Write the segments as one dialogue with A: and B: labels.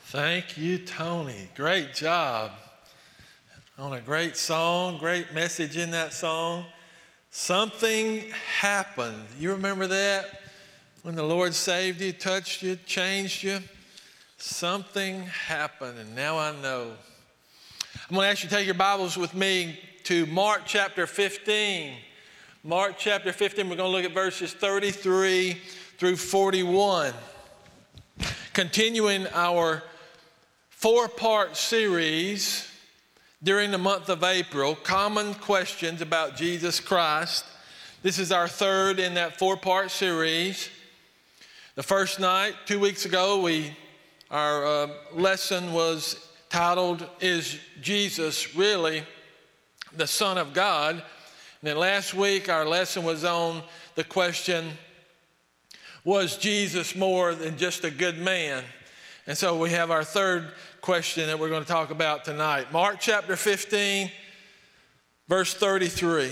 A: Thank you, Tony. Great job on a great song, great message in that song. Something happened. You remember that? When the Lord saved you, touched you, changed you? Something happened, and now I know. I'm going to ask you to take your Bibles with me to Mark chapter 15. Mark chapter 15, we're going to look at verses 33 through 41. Continuing our four-part series during the month of April, Common Questions About Jesus Christ. This is our third in that four-part series. The first night, 2 weeks ago, our lesson was titled, Is Jesus Really the Son of God? And then last week, our lesson was on the question, was Jesus more than just a good man? And so we have our third question that we're going to talk about tonight. Mark chapter 15, verse 33.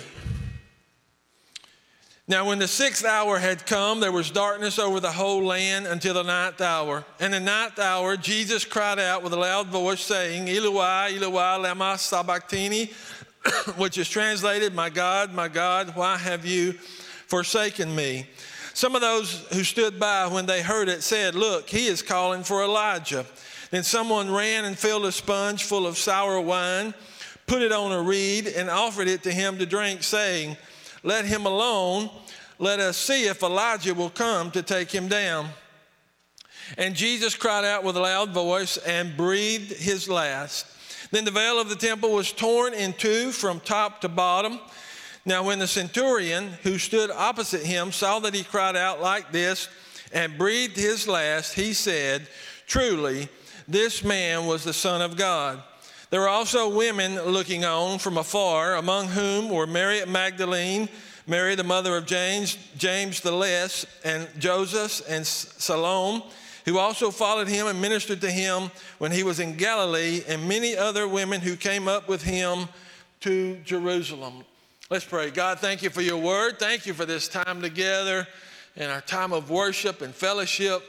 A: Now when the 6th hour had come, there was darkness over the whole land until the 9th hour. And in the 9th hour, Jesus cried out with a loud voice, saying, Eloi, Eloi, lama sabachthani, which is translated, my God, why have you forsaken me? Some of those who stood by when they heard it said, look, he is calling for Elijah. Then someone ran and filled a sponge full of sour wine, put it on a reed, and offered it to him to drink, saying, let him alone. Let us see if Elijah will come to take him down. And Jesus cried out with a loud voice and breathed his last. Then the veil of the temple was torn in two from top to bottom. Now when the centurion who stood opposite him saw that he cried out like this and breathed his last, he said, truly, this man was the Son of God. There were also women looking on from afar, among whom were Mary Magdalene, Mary the mother of James the Less, and Joseph and Salome, who also followed him and ministered to him when he was in Galilee, and many other women who came up with him to Jerusalem. Let's pray. God, thank you for your word. Thank you for this time together and our time of worship and fellowship.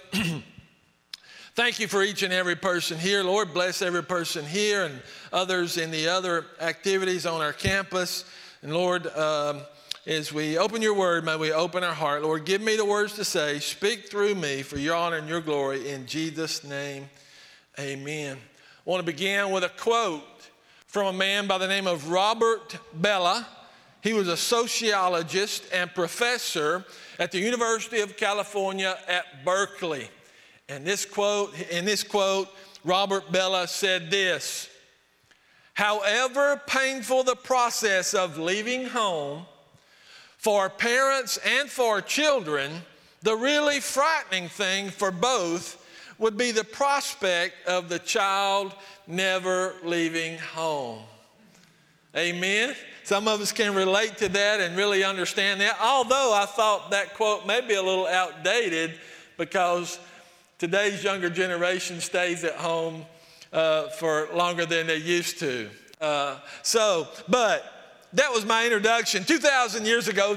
A: Thank you for each and every person here. Lord, bless every person here and others in the other activities on our campus. And Lord, as we open your word, may we open our heart. Lord, give me the words to say. Speak through me for your honor and your glory. In Jesus' name, amen. I want to begin with a quote from a man by the name of Robert Bellah. He was a sociologist and professor at the University of California at Berkeley. And in this quote, Robert Bellah said this, however painful the process of leaving home, for parents and for children, the really frightening thing for both would be the prospect of the child never leaving home. Amen? Some of us can relate to that and really understand that, although I thought that quote may be a little outdated because today's younger generation stays at home for longer than they used to. But that was my introduction. 2,000 years ago,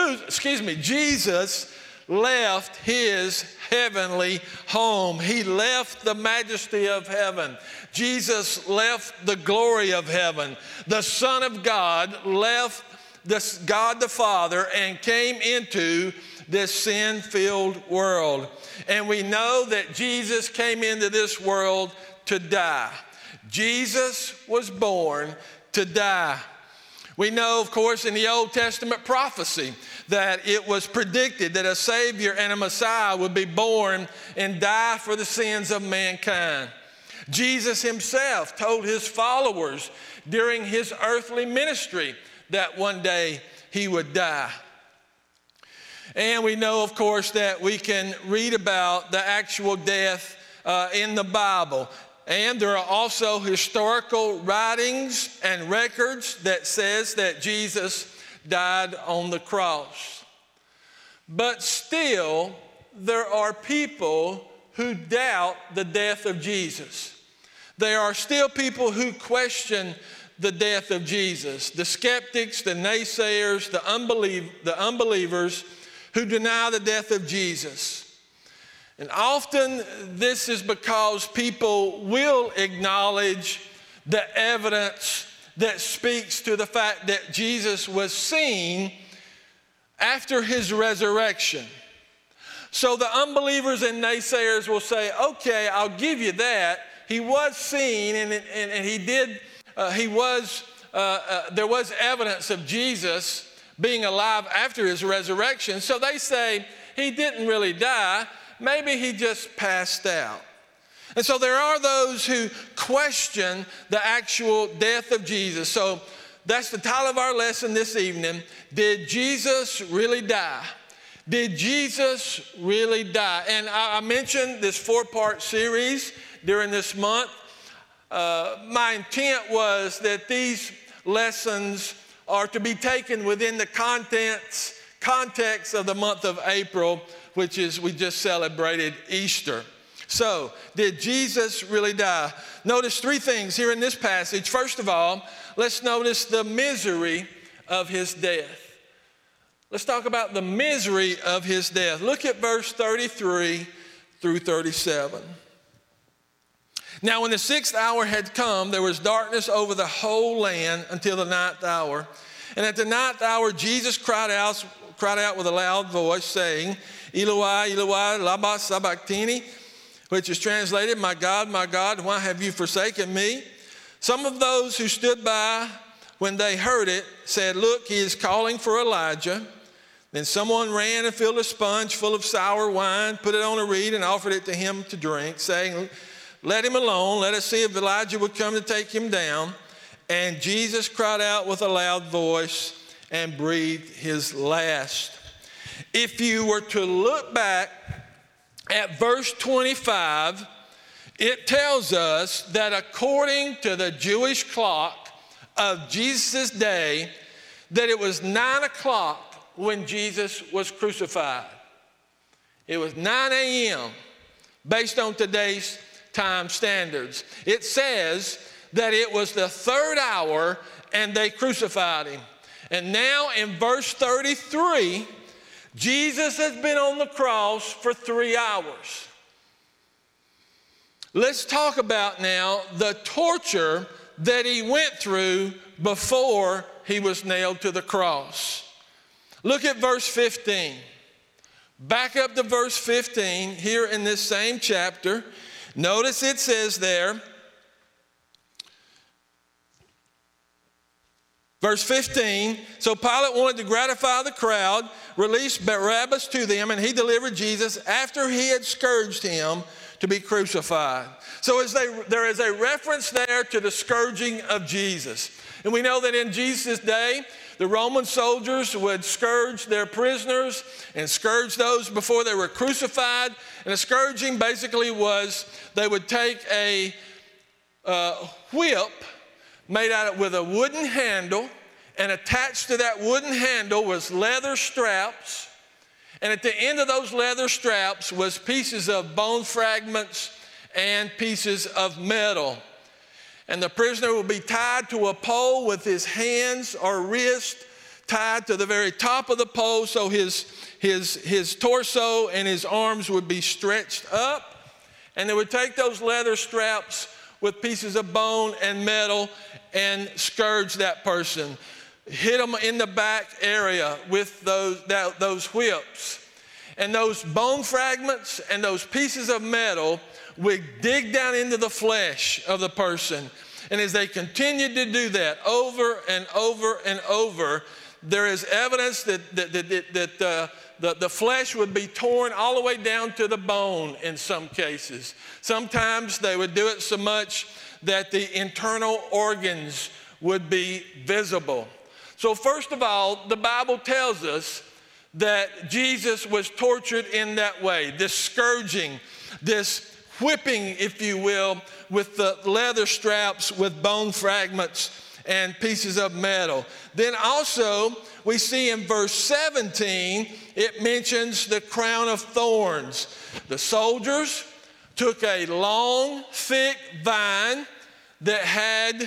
A: Jesus left his heavenly home. He left the majesty of heaven. Jesus left the glory of heaven. The Son of God left God the Father and came into this sin-filled world. And we know that Jesus came into this world to die. Jesus was born to die. We know, of course, in the Old Testament prophecy that it was predicted that a Savior and a Messiah would be born and die for the sins of mankind. Jesus himself told his followers during his earthly ministry that one day he would die. And we know, of course, that we can read about the actual death in the Bible. And there are also historical writings and records that says that Jesus died on the cross. But still, there are people who doubt the death of Jesus. There are still people who question the death of Jesus. The skeptics, the naysayers, the unbelievers who deny the death of Jesus. And often this is because people will acknowledge the evidence that speaks to the fact that Jesus was seen after his resurrection. So the unbelievers and naysayers will say, okay, I'll give you that. He was seen and he did, there was evidence of Jesus being alive after his resurrection. So they say he didn't really die. Maybe he just passed out. And so there are those who question the actual death of Jesus. So that's the title of our lesson this evening. Did Jesus really die? Did Jesus really die? And I mentioned this 4-part series during this month. My intent was that these lessons are to be taken within the context of the month of April, which is, we just celebrated Easter. So, did Jesus really die? Notice 3 things here in this passage. First of all, let's notice the misery of his death. Let's talk about the misery of his death. Look at verse 33 through 37. Now, when the 6th hour had come, there was darkness over the whole land until the 9th hour. And at the 9th hour, Jesus cried out with a loud voice, saying, Eloi, Eloi, lama sabachthani, which is translated, my God, why have you forsaken me? Some of those who stood by when they heard it said, look, he is calling for Elijah. Then someone ran and filled a sponge full of sour wine, put it on a reed and offered it to him to drink, saying, let him alone, let us see if Elijah would come to take him down. And Jesus cried out with a loud voice and breathed his last. If you were to look back at verse 25, it tells us that according to the Jewish clock of Jesus' day, that it was 9 o'clock when Jesus was crucified. It was 9 a.m. based on today's time standards. It says that it was the 3rd hour and they crucified him. And now in verse 33, Jesus has been on the cross for 3 hours. Let's talk about now the torture that he went through before he was nailed to the cross. Look at verse 15. Back up to verse 15 here in this same chapter. Notice it says there, verse 15, so Pilate wanted to gratify the crowd, released Barabbas to them, and he delivered Jesus after he had scourged him to be crucified. So there is a reference there to the scourging of Jesus. And we know that in Jesus' day, the Roman soldiers would scourge their prisoners and scourge those before they were crucified. And the scourging basically was they would take a whip made out with a wooden handle, and attached to that wooden handle was leather straps. And at the end of those leather straps was pieces of bone fragments and pieces of metal. And the prisoner would be tied to a pole with his hands or wrist tied to the very top of the pole, so his torso and his arms would be stretched up. And they would take those leather straps with pieces of bone and metal and scourge that person. Hit them in the back area with those whips. And those bone fragments and those pieces of metal would dig down into the flesh of the person. And as they continued to do that over and over and over, there is evidence that the flesh would be torn all the way down to the bone in some cases. Sometimes they would do it so much that the internal organs would be visible. So first of all, the Bible tells us that Jesus was tortured in that way, this scourging, this whipping, if you will, with the leather straps with bone fragments and pieces of metal. Then also, we see in verse 17, it mentions the crown of thorns. The soldiers took a long, thick vine that had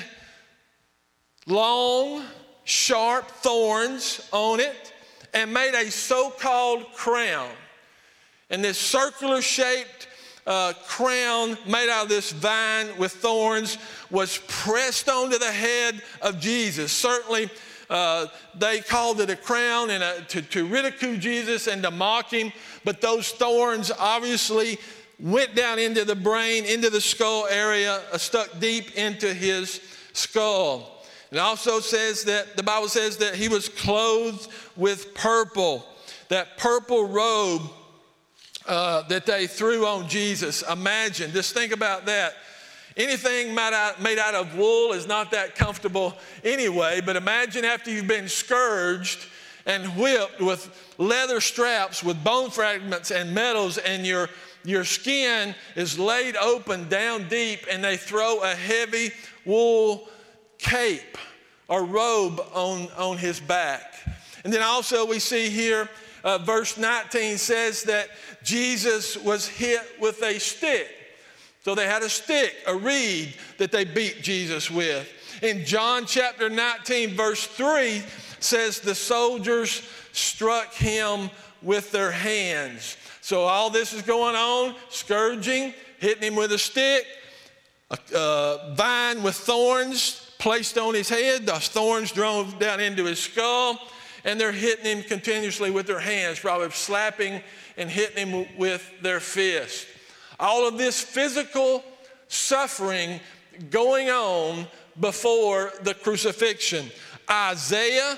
A: long, sharp thorns on it and made a so-called crown. And this circular shaped crown made out of this vine with thorns was pressed onto the head of Jesus. Certainly, they called it a crown and to ridicule Jesus and to mock him, but those thorns obviously went down into the brain, into the skull area, stuck deep into his skull. It also says that the Bible says that he was clothed with purple, that purple robe that they threw on Jesus. Imagine, just think about that. Anything made out of wool is not that comfortable anyway, but imagine after you've been scourged and whipped with leather straps with bone fragments and metals, and your skin is laid open down deep, and they throw a heavy wool cape or robe on his back. And then also we see here, verse 19 says that Jesus was hit with a stick. So they had a stick, a reed that they beat Jesus with. In John chapter 19, verse 3 says the soldiers struck him with their hands. So all this is going on, scourging, hitting him with a stick, a vine with thorns placed on his head. The thorns drove down into his skull, and they're hitting him continuously with their hands, probably slapping and hitting him with their fists. All of this physical suffering going on before the crucifixion. Isaiah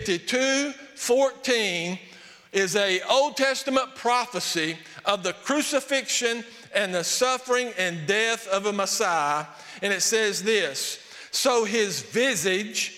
A: 52:14 is an Old Testament prophecy of the crucifixion and the suffering and death of a Messiah. And it says this: so his visage,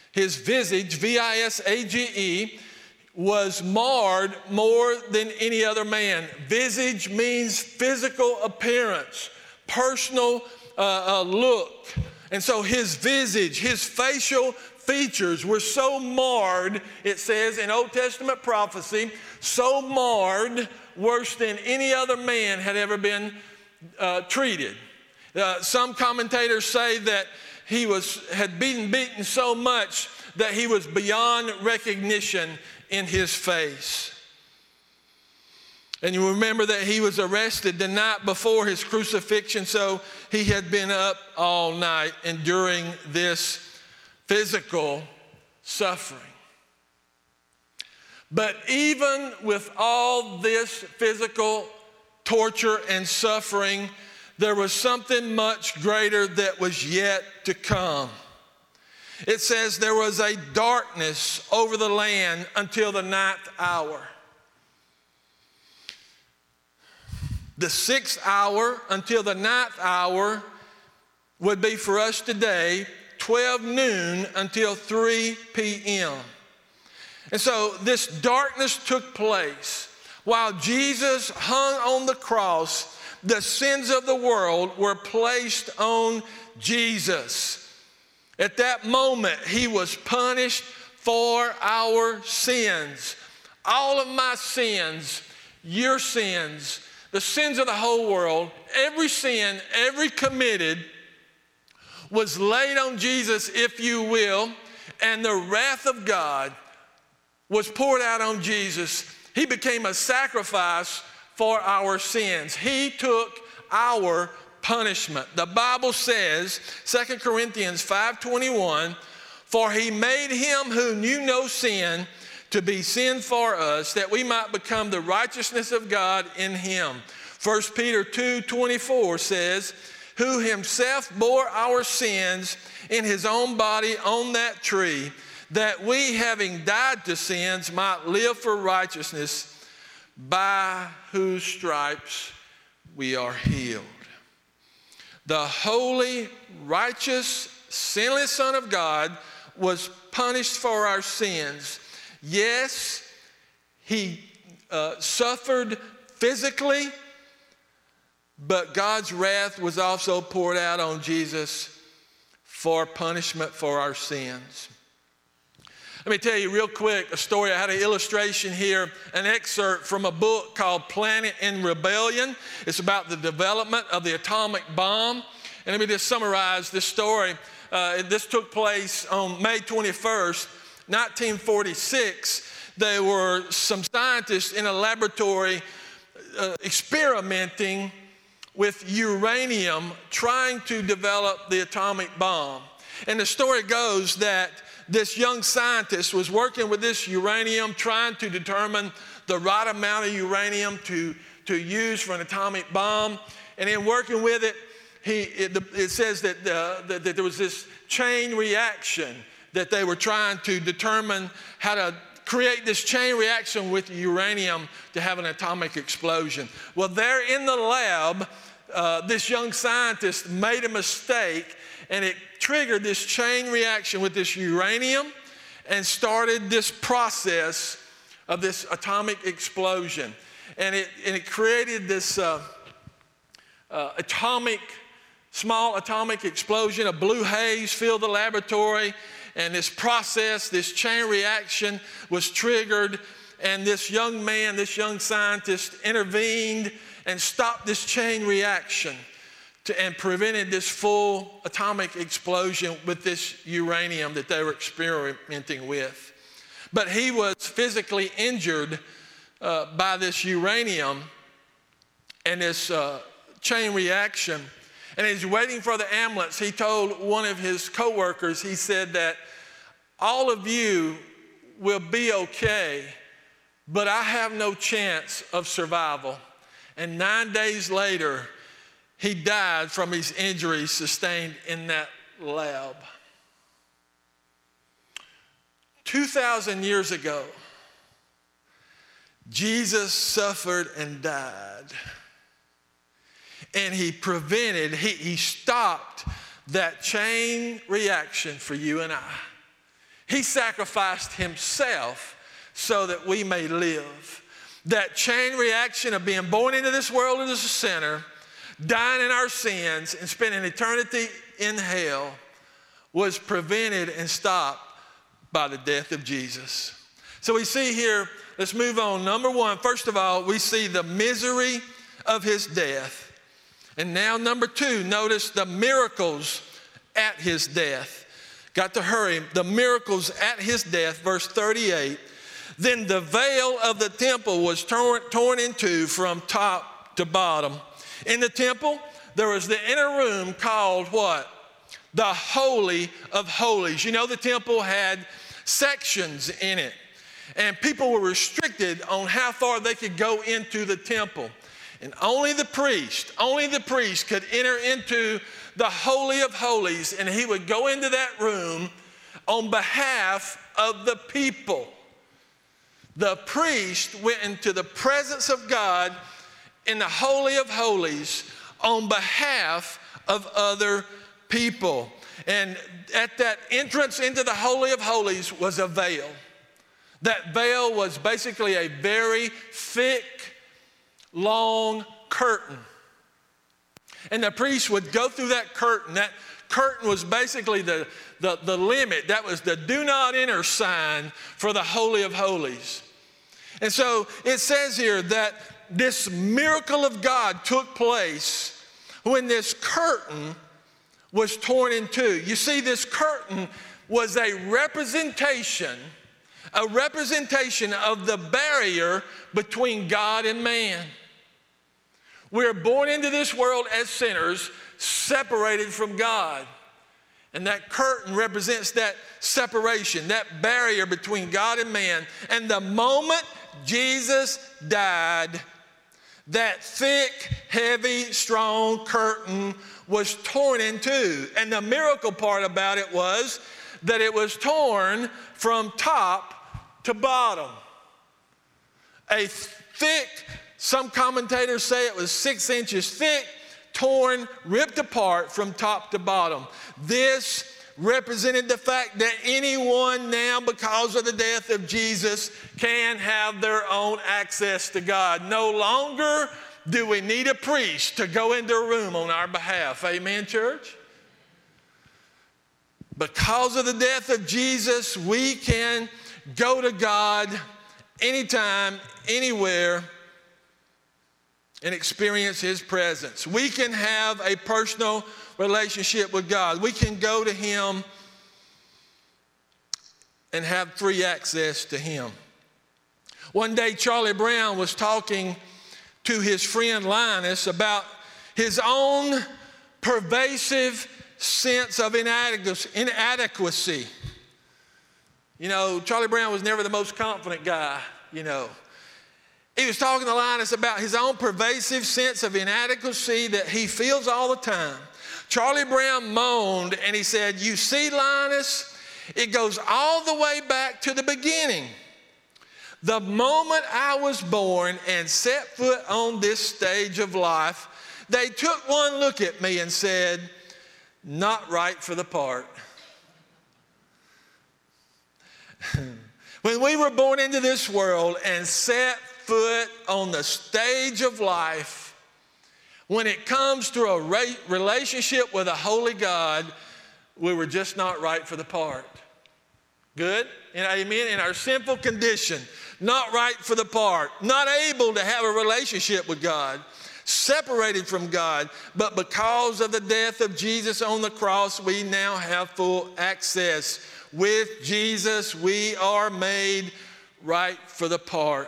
A: V-I-S-A-G-E, was marred more than any other man. Visage means physical appearance, personal look. And so his visage, his facial features were so marred, it says in Old Testament prophecy, so marred, worse than any other man had ever been treated. Some commentators say that he had been beaten so much that he was beyond recognition in his face. And you remember that he was arrested the night before his crucifixion, so he had been up all night enduring this physical suffering. But even with all this physical torture and suffering, there was something much greater that was yet to come. It says there was a darkness over the land until the 9th hour. The 6th hour until the 9th hour would be for us today 12 noon until 3 p.m. And so this darkness took place while Jesus hung on the cross. The sins of the world were placed on Jesus. At that moment, he was punished for our sins. All of my sins, your sins, the sins of the whole world, every sin, every committed, was laid on Jesus, if you will, and the wrath of God was poured out on Jesus. He became a sacrifice for our sins. He took our punishment. The Bible says, 2 Corinthians 5:21, for he made him who knew no sin to be sin for us, that we might become the righteousness of God in him. 1 Peter 2:24 says, who himself bore our sins in his own body on that tree, that we, having died to sins, might live for righteousness, by whose stripes we are healed. The holy, righteous, sinless Son of God was punished for our sins. Yes, he suffered physically, but God's wrath was also poured out on Jesus for punishment for our sins. Let me tell you real quick a story. I had an illustration here, an excerpt from a book called Planet in Rebellion. It's about the development of the atomic bomb. And let me just summarize this story. This took place on May 21st, 1946. There were some scientists in a laboratory experimenting with uranium, trying to develop the atomic bomb. And the story goes that this young scientist was working with this uranium, trying to determine the right amount of uranium to use for an atomic bomb. And in working with it, it says that there was this chain reaction that they were trying to determine how to create this chain reaction with uranium to have an atomic explosion. Well, there in the lab, this young scientist made a mistake, and it triggered this chain reaction with this uranium and started this process of this atomic explosion. And it created this small atomic explosion. A blue haze filled the laboratory, and this process, this chain reaction was triggered, and this young man, this young scientist intervened and stopped this chain reaction and prevented this full atomic explosion with this uranium that they were experimenting with. But he was physically injured by this uranium and this chain reaction. And as he's waiting for the ambulance, he told one of his coworkers, he said that all of you will be okay, but I have no chance of survival. And 9 days later, he died from his injuries sustained in that lab. 2,000 years ago, Jesus suffered and died. And he stopped that chain reaction for you and I. He sacrificed himself so that we may live. That chain reaction of being born into this world as a sinner, dying in our sins, and spending eternity in hell was prevented and stopped by the death of Jesus. So we see here, let's move on. Number one, first of all, we see the misery of his death. And now number two, notice the miracles at his death. Got to hurry. The miracles at his death, verse 38. Then the veil of the temple was torn in two from top to bottom. In the temple, there was the inner room called what? The Holy of Holies. You know, the temple had sections in it, and people were restricted on how far they could go into the temple. And only the priest could enter into the Holy of Holies, and he would go into that room on behalf of the people. The priest went into the presence of God in the Holy of Holies on behalf of other people. And at that entrance into the Holy of Holies was a veil. That veil was basically a very thick, long curtain. And the priest would go through that curtain. That curtain was basically the limit. That was the do not enter sign for the Holy of Holies. And so it says here that this miracle of God took place when this curtain was torn in two. You see, this curtain was a representation of the barrier between God and man. We're born into this world as sinners, separated from God. And that curtain represents that separation, that barrier between God and man. And the moment Jesus died, that thick, heavy, strong curtain was torn in two. And the miracle part about it was that it was torn from top to bottom. A thick, some commentators say it was 6 inches thick, torn, ripped apart from top to bottom. This represented the fact that anyone now, because of the death of Jesus, can have their own access to God. No longer do we need a priest to go into a room on our behalf. Amen, church? Because of the death of Jesus, we can go to God anytime, anywhere, and experience His presence. We can have a personal relationship with God. We can go to Him and have free access to Him. One day, Charlie Brown was talking to his friend Linus about his own pervasive sense of inadequacy. You know, Charlie Brown was never the most confident guy, you know. He was talking to Linus about his own pervasive sense of inadequacy that he feels all the time. Charlie Brown moaned and he said, "You see, Linus, it goes all the way back to the beginning. The moment I was born and set foot on this stage of life, they took one look at me and said, 'Not right for the part.'" When we were born into this world and set foot on the stage of life, when it comes to a relationship with a holy God, we were just not right for the part. Good? And amen? In our sinful condition, not right for the part, not able to have a relationship with God, separated from God. But because of the death of Jesus on the cross, we now have full access. With Jesus, we are made right for the part.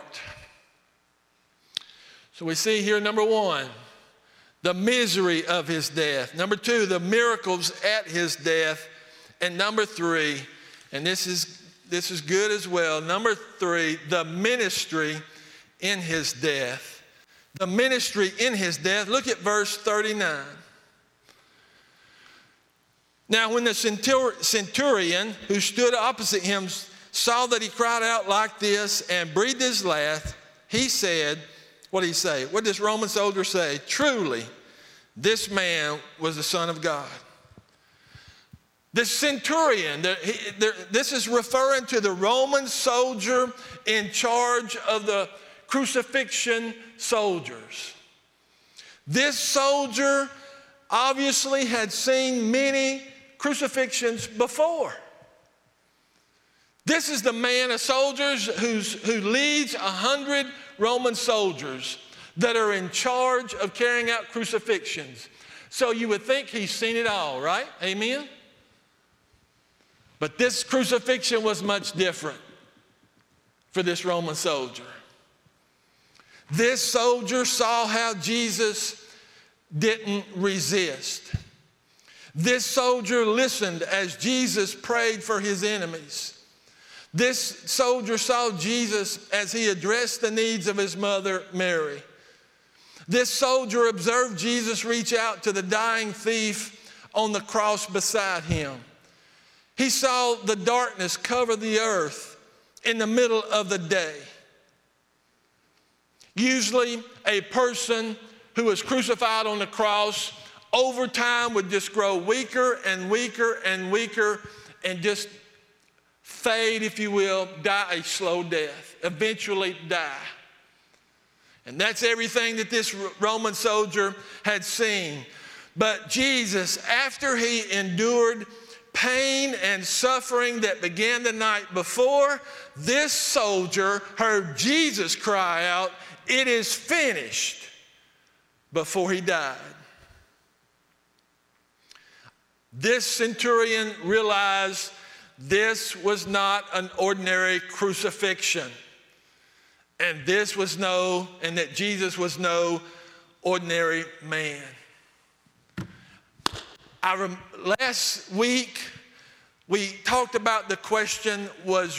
A: So we see here, number one, the misery of his death. Number two, the miracles at his death. And number three, and this is good as well, number three, the ministry in his death. The ministry in his death. Look at verse 39. Now, when the centurion who stood opposite him saw that he cried out like this and breathed his last, he said, what did he say? What did this Roman soldier say? "Truly, this man was the Son of God." The centurion, this is referring to the Roman soldier in charge of the crucifixion soldiers. This soldier obviously had seen many crucifixions before. This is the man of soldiers who leads 100 Roman soldiers that are in charge of carrying out crucifixions. So you would think he's seen it all, right? Amen? But this crucifixion was much different for this Roman soldier. This soldier saw how Jesus didn't resist. This soldier listened as Jesus prayed for his enemies. This soldier saw Jesus as he addressed the needs of his mother, Mary. This soldier observed Jesus reach out to the dying thief on the cross beside him. He saw the darkness cover the earth in the middle of the day. Usually, a person who was crucified on the cross over time would just grow weaker and weaker and weaker and just fade, if you will, die a slow death, eventually die. And that's everything that this Roman soldier had seen. But Jesus, after he endured pain and suffering that began the night before, this soldier heard Jesus cry out, "It is finished," before he died. This centurion realized this was not an ordinary crucifixion. And that Jesus was no ordinary man. Last week, we talked about the question, was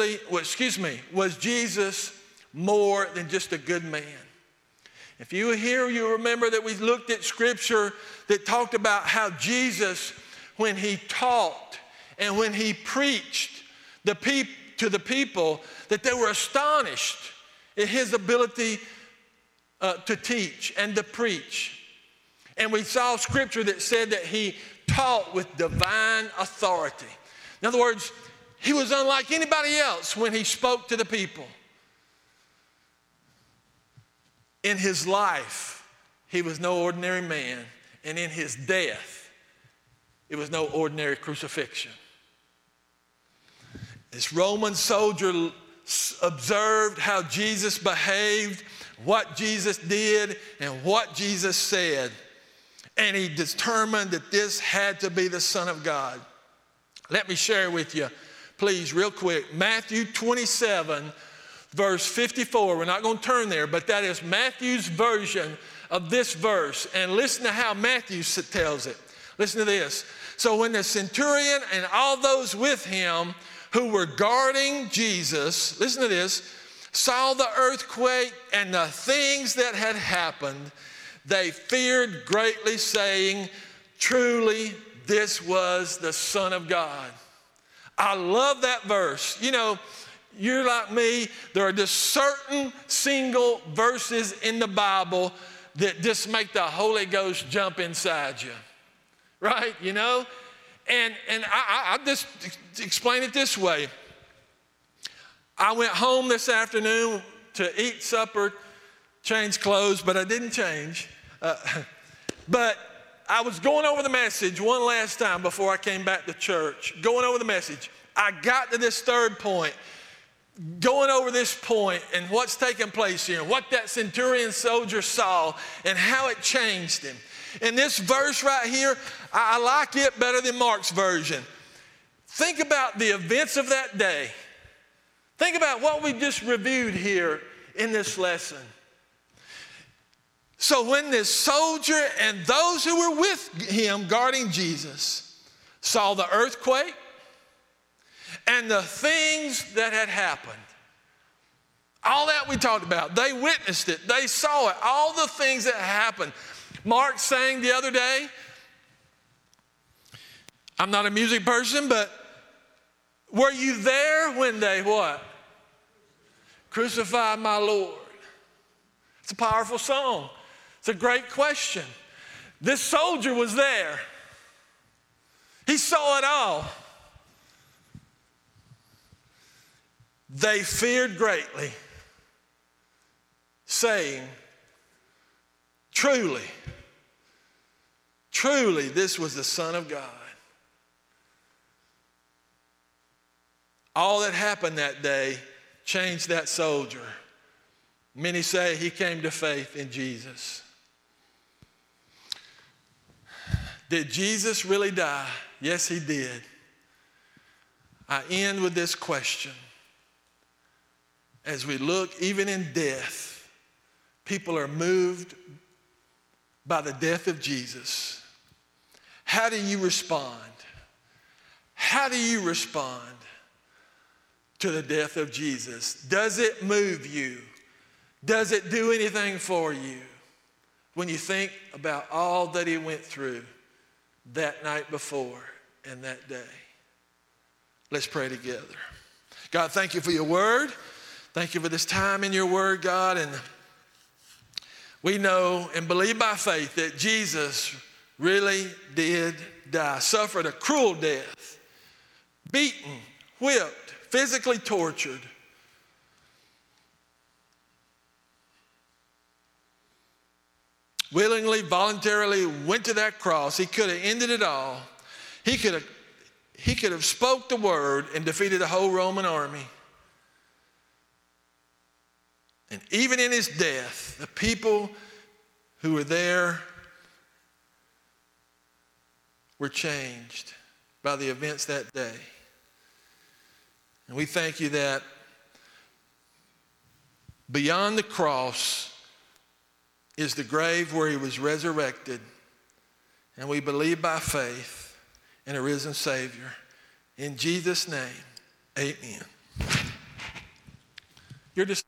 A: Jesus more than just a good man? If you were here, you remember that we looked at scripture that talked about how Jesus, when he taught and when he preached to the people, that they were astonished at his ability to teach and to preach. And we saw scripture that said that he taught with divine authority. In other words, he was unlike anybody else when he spoke to the people. In his life, he was no ordinary man. And in his death, it was no ordinary crucifixion. This Roman soldier observed how Jesus behaved, what Jesus did, and what Jesus said. And he determined that this had to be the Son of God. Let me share with you, please, real quick, Matthew 27, verse 54. We're not going to turn there, but that is Matthew's version of this verse. And listen to how Matthew tells it. Listen to this. So when the centurion and all those with him who were guarding Jesus, listen to this, saw the earthquake and the things that had happened, they feared greatly, saying, truly, this was the Son of God. I love that verse. You know, you're like me, there are just certain single verses in the Bible that just make the Holy Ghost jump inside you, right? You know? And I just explain it this way. I went home this afternoon to eat supper, change clothes, but I didn't change. But I was going over the message one last time before I came back to church, going over the message. I got to this third point, going over this point and what's taking place here, and what that centurion soldier saw and how it changed him. And this verse right here, I like it better than Mark's version. Think about the events of that day. Think about what we just reviewed here in this lesson. So when this soldier and those who were with him guarding Jesus saw the earthquake and the things that had happened, all that we talked about, they witnessed it, they saw it, all the things that happened. Mark sang the other day, I'm not a music person, but were you there when they what? Crucified my Lord. It's a powerful song. It's a great question. This soldier was there. He saw it all. They feared greatly, saying, truly, truly, this was the Son of God. All that happened that day changed that soldier. Many say he came to faith in Jesus. Did Jesus really die? Yes, he did. I end with this question. As we look, even in death, people are moved by the death of Jesus. How do you respond? How do you respond to the death of Jesus? Does it move you? Does it do anything for you when you think about all that he went through that night before and that day? Let's pray together. God, thank you for your word. Thank you for this time in your word, God. And we know and believe by faith that Jesus really did die, suffered a cruel death, beaten, whipped, physically tortured. Willingly, voluntarily went to that cross. He could have ended it all. He could have spoke the word and defeated the whole Roman army. And even in his death, the people who were there were changed by the events that day. And we thank you that beyond the cross is the grave where he was resurrected. And we believe by faith in a risen Savior. In Jesus' name, amen. You're just